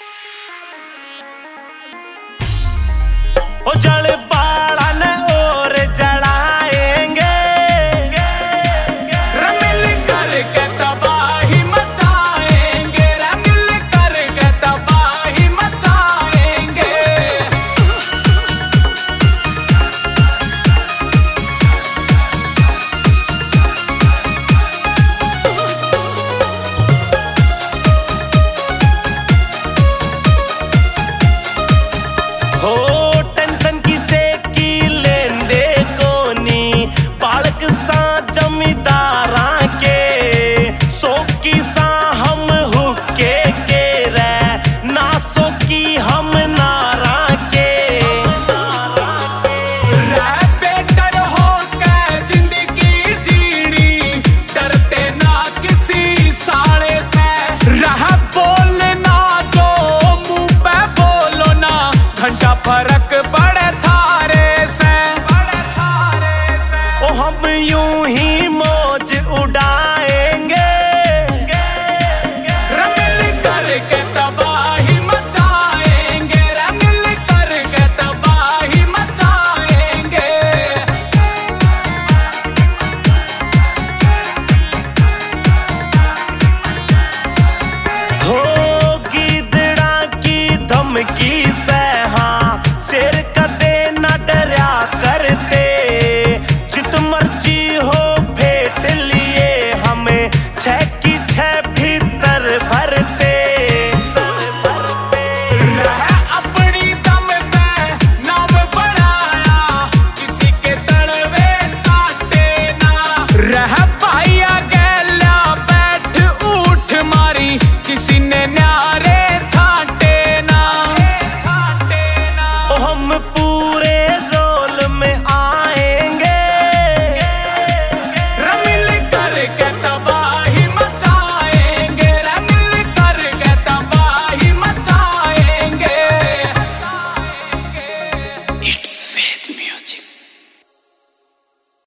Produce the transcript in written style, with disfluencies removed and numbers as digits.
ओ जल बाड़न और जलाएंगे, मिल करके तबाही मचाएंगे, मिल करके तबाही मचाएंगे। हो टेंशन किसे की लेंदे कोनी, बालक सा जमींदारा के सो की सा हम हुक्के के रे, ना सो की हम नारा के। रह बेटर होकर जिंदगी जीनी, डरते ना किसी साले से, रह बोलना जो मुंह पे बोलो ना, घंटा फर्क पड़े थारे से, ओ हम यूं ही मौज उड़ाएंगे, मिल करके तबाही मचाएंगे, मिल करके तबाही मचाएंगे। हो गीदड़ा की धमकी से हाँ शेर कदे न डरा करते, जित मर्जी हो फेंट लिए हमें छह की छह भीतर भरते। रह अपनी दम पे नाम बढ़ाया, किसी के तड़वे काटे ना, रह पाया गैला बैठ उठ मारी, किसी ने न्यारे